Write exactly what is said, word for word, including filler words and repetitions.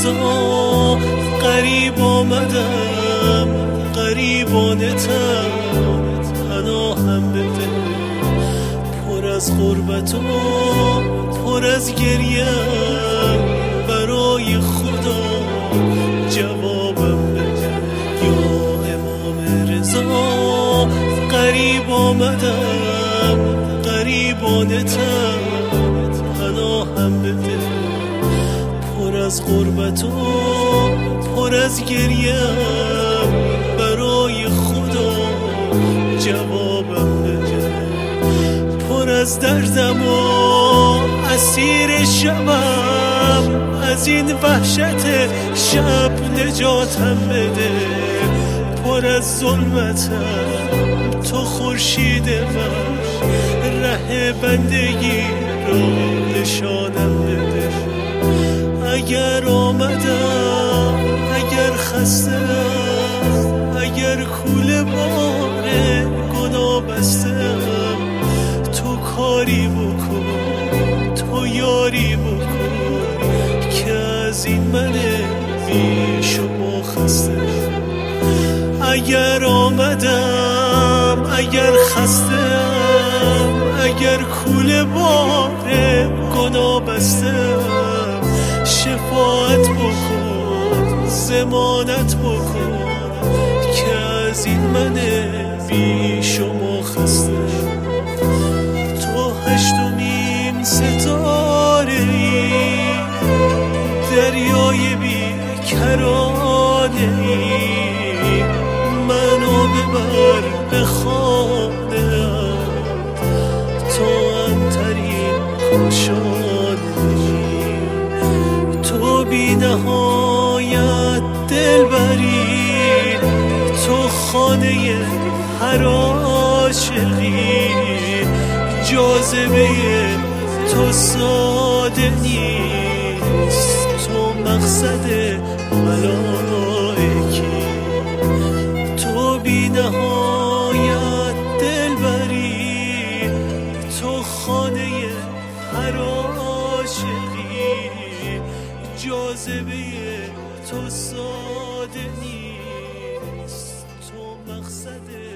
رضا قریب آمدم، قریبانتم پناهم بده. پر از غربت و پر از گریم، برای خدا جوابم بده. یا امام رضا قریب آمدم، قریبانتم پناهم بده. پر از غربت و پر از گریم، برای خدا جوابم بده. پر از دردم و اسیر شبم، از این وحشت شب نجاتم بده. پر از ظلمتم تو خورشید من، ره بندگی را نشانم بده. اگر آمدم، اگر خستم، اگر کوله بار گناه بستم، تو کاری بکن، تو یاری بکن که از این من بی شما خسته. اگر آمدم، اگر خستم، اگر کوله بار گناه بستم، شفاعت بکن، ضمانت بکن که از این من بی شما خسته. تو هشتمین ستاره ای، دریای بی کرانه ای، منو ببر به خانه تو انترین کاشانه ای. تو بی نهایت دلبری، تو خانه هر عاشقی، جاذبه تو ساده نیست، تو مقصد ملائکی. تو بی نهایت دلبری، تو خانه هر عاشقی، جاذبه تو ساده نیست، تو مقصد